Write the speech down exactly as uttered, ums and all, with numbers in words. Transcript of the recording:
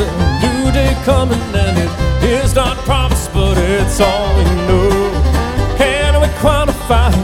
new day coming, and it is not promised, but it's all we know. Can we quantify